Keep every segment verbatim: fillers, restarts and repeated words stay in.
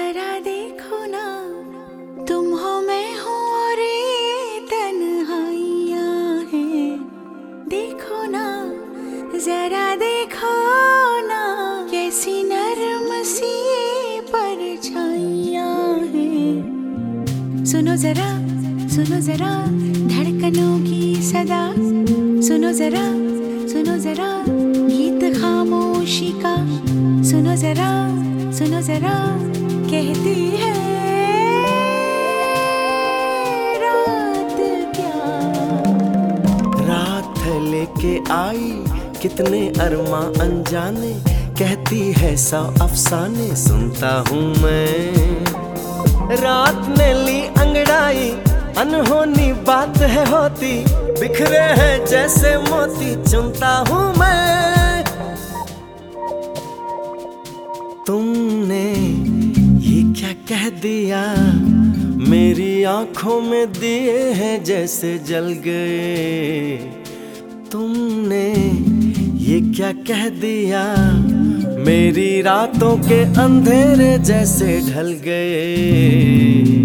जरा देखो ना, तुम हो मैं हूँ और ये तन्हाइयाँ हैं। देखो ना, जरा देखो ना, कैसी नरम सी परछाइयाँ हैं। सुनो जरा, सुनो जरा धड़कनों की सदा, सुनो जरा, सुनो जरा गीत खामोशी का, सुनो जरा, सुनो जरा कहती है रात क्या। रात लेके आई कितने अरमा अनजाने, कहती है सौ अफसाने सुनता हूँ मैं। रात ने ली अंगड़ाई, अनहोनी बात है होती, बिखरे हैं जैसे मोती चुनता हूँ मैं। तुमने ये क्या कह दिया, मेरी आंखों में दिए हैं जैसे जल गए। तुमने ये क्या कह दिया, मेरी रातों के अंधेरे जैसे ढल गए।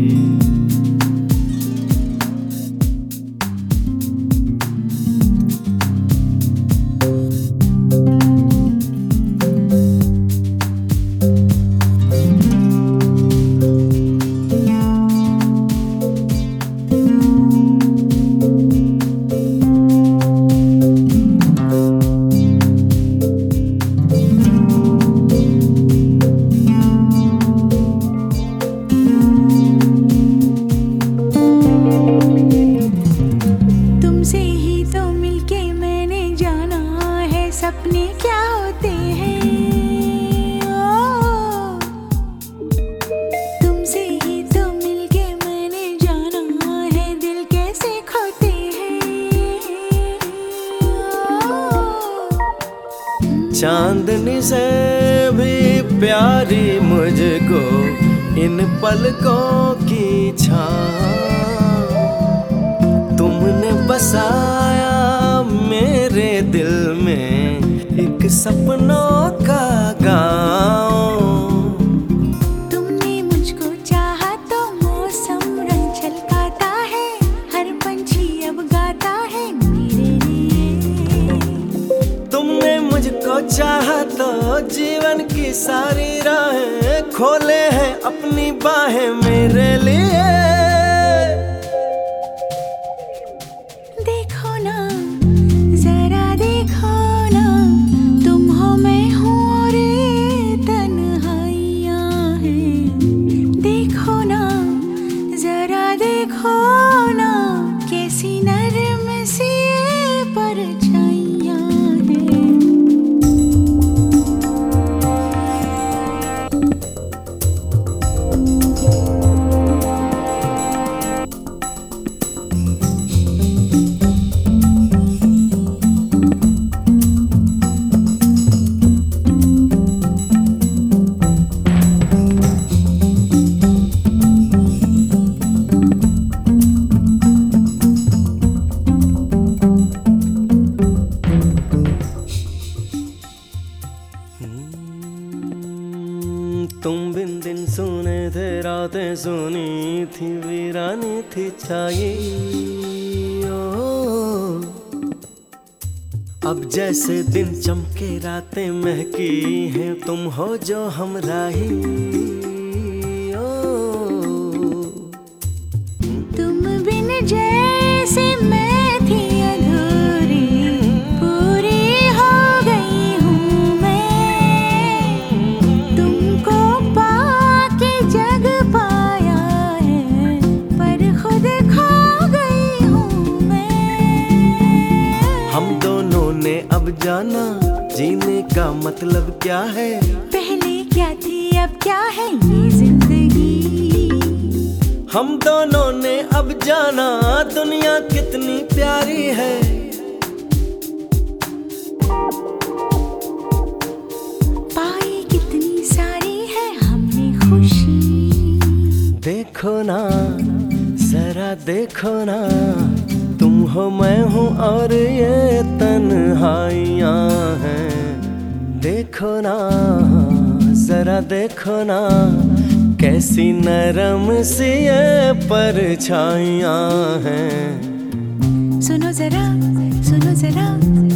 सपने क्या होते हैं, ओ, तुमसे ही तो मिलके मैंने जाना है दिल कैसे खोते हैं। चांदनी से भी प्यारी मुझको इन पलकों की छाँव, तुमने बसाया मेरे दिल में एक सपनों का गाँव। तुमने मुझको चाहा तो मौसम रंग छलकाता है, हर पंछी अब गाता है मेरे लिए। तुमने मुझको चाहा तो जीवन की सारी राहें खोले हैं अपनी बाहें मेरे लिए। देखो ना, जरा देखो ना, तुम हो मैं हूँ और ये तन्हाइयाँ हैं। देखो ना, जरा देखो ना, कैसी नरम सी परछाइयाँ हैं। तुम बिन दिन सुने थे, रातें सुनी थी, वीरानी थी छाई। ओ, अब जैसे दिन चमके रातें महकी हैं, तुम हो जो हमराही। ओ, तुम बिन जैसे मैं थी अधूरी, पूरी हो गई हूँ मैं। तुमको पाके जग पाया है, पर खुद खो गई हूँ मैं। हम दोनों ने अब जाना जीने का मतलब क्या है। पहले क्या थी अब क्या है ये जिंदगी। हम दोनों ने अब जाना दुनिया कितनी प्यारी है। पाई कितनी सारी है हमने खुशी। देखो ना, जरा देखो ना, तुम हो मैं हूँ और ये तन्हाइयाँ हैं। देखो ना, जरा देखो ना, कैसी नरम सी ये परछाइयाँ हैं। सुनो जरा सुनो जरा